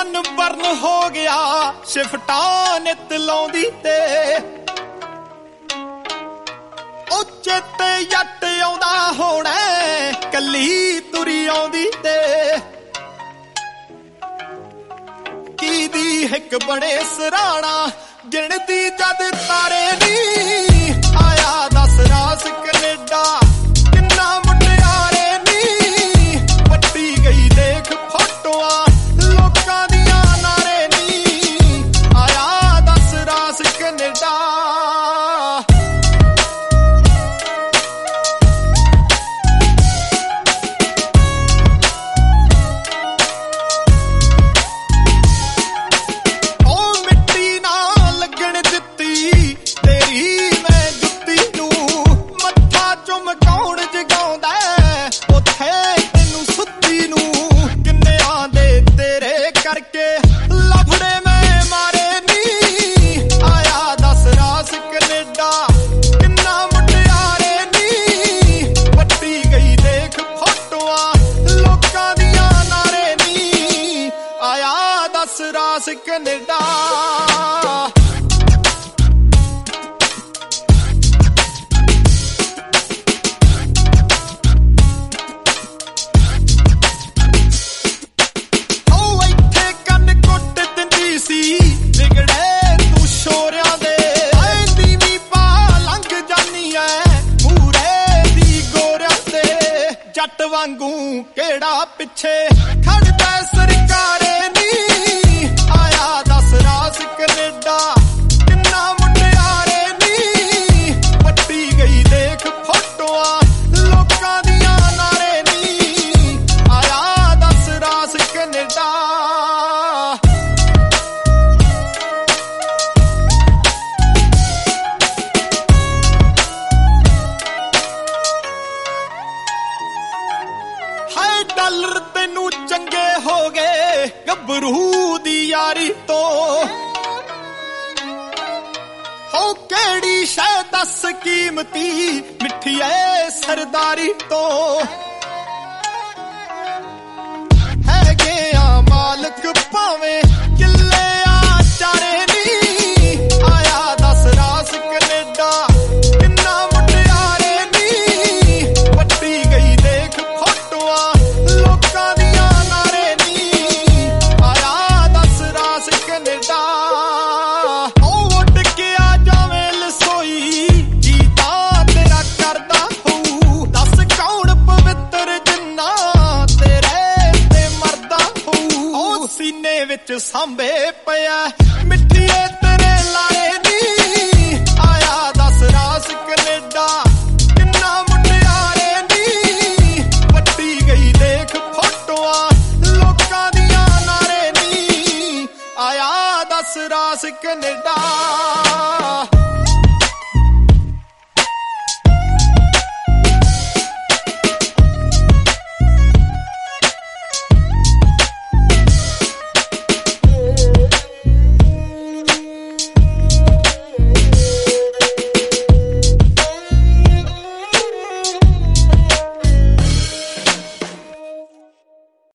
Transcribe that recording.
burn ਹੋ ਗਿਆ ਸ਼ਿਫਟਾਂ ਨਿਤ ਲਾਉਂਦੀ ਤੇ ਉਹ ਚੇਤੇ ਜੱਟ ਆਉਂਦਾ ਹੋਣਾ ਕੱਲੀ ਤੁਰੀ ਆਉਂਦੀ ਤੇ ਕੀ ਦੀ ਹਿੱਕ ਬਣੇ ਸਰਾਣਾ ਗਿਣਦੀ ਜਦ ਤਾਰੇ ਨੀ ਆਇਆ ਦੱਸ ਰਾਸ ਕੈਨੇਡਾ ਕਿੰਨਾ ਮੁਟਿਆਰੇ ਨੀ ਵੱਟੀ ਗਈ ਦੇਖ ਫੋਟੋਆਂ ਲੋਕਾਂ ਦੀਆਂ ਨਾਰੇ ਨੀ ਆਇਆ ਦੱਸ ਰਾਸ ਕੈਨੇਡਾ ਰਾਸ ਕੈਨੇਡਾ ਉਹ ਇੱਥੇ ਕੰਨ ਕੁੱਟ ਦਿੰਦੀ ਸੀ ਵਿਗੜੇ ਤੂੰ ਸ਼ੋਰਿਆਂ ਦੇ ਆਂਦੀ ਵੀ ਪਾ ਲੰਘ ਜਾਨੀ ਐ ਮੂਰੇ ਦੀ ਗੋਰਿਆਂ ਤੇ ਜੱਟ ਵਾਂਗੂ ਕਿਹੜਾ ਪਿੱਛੇ ਖੜਦਾ ਸਰਕਾਰੇ ਕੈਨੇਡਾ ਕਿੰਨਾ ਮੁਟਿਆਰੇ ਨੀ ਵੱਟੀ ਗਈ ਦੇਖ ਫੋਟੋਆਂ ਲੋਕਾਂ ਦੀਆਂ ਨਾਰੇ ਨੀ ਆਇਆ ਦੱਸ ਰਾਸ ਕੈਨੇਡਾ ਹਾਏ ਡਾਲਰ ਤੈਨੂੰ ਚੰਗੇ ਹੋ ਗਏ ਗੱਭਰੂ ਦੀ ਯਾਰੀ ਤੋਂ ਹੋ ਕਿਹੜੀ ਸ਼ੈ ਦੱਸ ਕੀਮਤੀ ਮਿੱਠੀ ਐ ਸਰਦਾਰੀ ਤੋਂ ਹੈਗੇ ਆ ਮਾਲਕ ਭਾਵੇਂ ਕਿੱਲੇ ਆ ਚਾਰੇ ਨੀ ਆਇਆ ਦੱਸ ਰਾਸ ਕੈਨੇਡਾ ਕਿੰਨਾ ਮੁਟਿਆਰੇ ਨੀ ਵੱਟੀ ਗਈ ਦੇਖ ਫੋਟੋਆਂ ਲੋਕਾਂ ਦੀਆਂ ਨਾਰੇ ਨੀ ਆਇਆ ਦੱਸ ਰਾਸ ਕੈਨੇਡਾ ਸੀਨੇ ਵਿੱਚ ਸਾਂਭੇ ਪਿਆ ਮਿੱਠੀਏ ਤੇਰੇ ਲਾਰੇ ਨੀ ਆਇਆ ਦੱਸ ਰਾਸ ਕੈਨੇਡਾ ਕਿੰਨਾ ਮੁਟਿਆਰੇ ਨੀ ਵੱਟੀ ਗਈ ਦੇਖ ਫੋਟੋਆਂ ਲੋਕਾਂ ਦੀਆਂ ਨਾਰੇ ਨੀ ਆਇਆ ਦੱਸ ਰਾਸ ਕੈਨੇਡਾ